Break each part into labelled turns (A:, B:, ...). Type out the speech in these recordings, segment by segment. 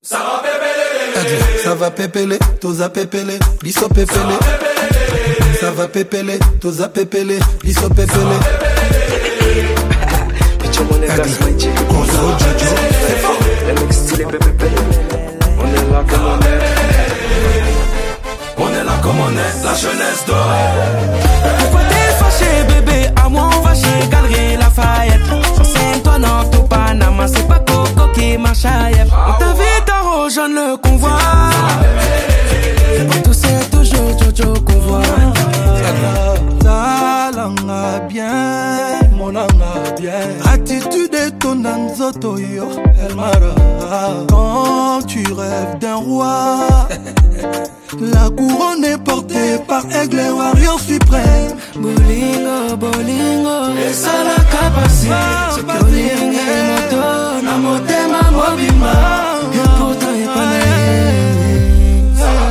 A: Ça va pépélé, toza pépélé, liso pépélé. Ça va pépélé, toza pépélé, liso pépélé.
B: On est là comme on est. On est là comme on est, la jeunesse dorée.
C: Pourquoi t'es fâché bébé, à moi on va chez Galerie Lafayette. Sur Saint-Antoine en Panama, c'est pas Coco qui marche à Yep. On t'invite à rejoindre le convoi. Tout c'est toujours Jojo qu'on voit.
A: Talanga bien, mon anga bien. Attitude et ton anzoto yo, Elmara. Quand tu rêves d'un roi, la couronne est portée par Aigle et Warrior suprême.
C: Bolingo, bolingo, et ça la capacité. C'est que bolingo, moto, na motema mobima. Et pourtant il connaît.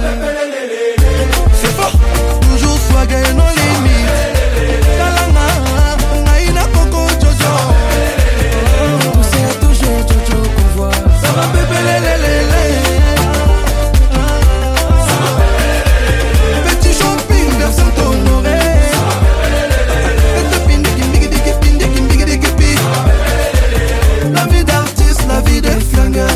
A: C'est fort, toujours swagger et nos limites. Talanga, naïna coco Jojo.
C: Tout c'est toujours Jojo qu'on voit.
A: Ça va bébé lélé. Petit shopping vers Saint-Honoré. La vie d'artiste, la vie des flingueurs.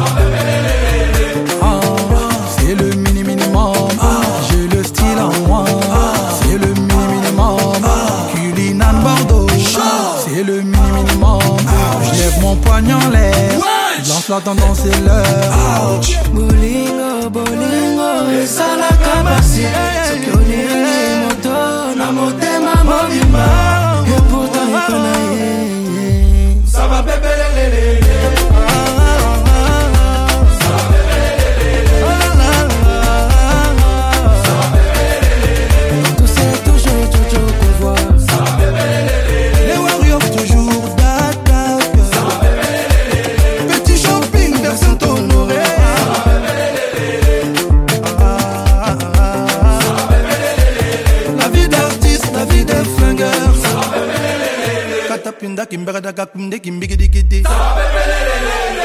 A: C'est le minimum. J'ai le style en moi. C'est le minimum. Culinan Bordeaux. C'est le minimum. Je lève mon poing en l'air. Lance la tendance et l'heure.
C: Bolingo, bolingo, et ça la capacité. C'est que bolingo, moto, na motema mobima. Et pourtant il connaît.
B: Ça va bébé lélé.
C: Tout c'est toujours Jojo qu'on voit.
A: Les Warriors toujours d'attaque. Petit shopping vers Saint-Honoré. La vie d'artiste, la vie des flingueurs. Katapinda kimbagada kakunde kimbigidi.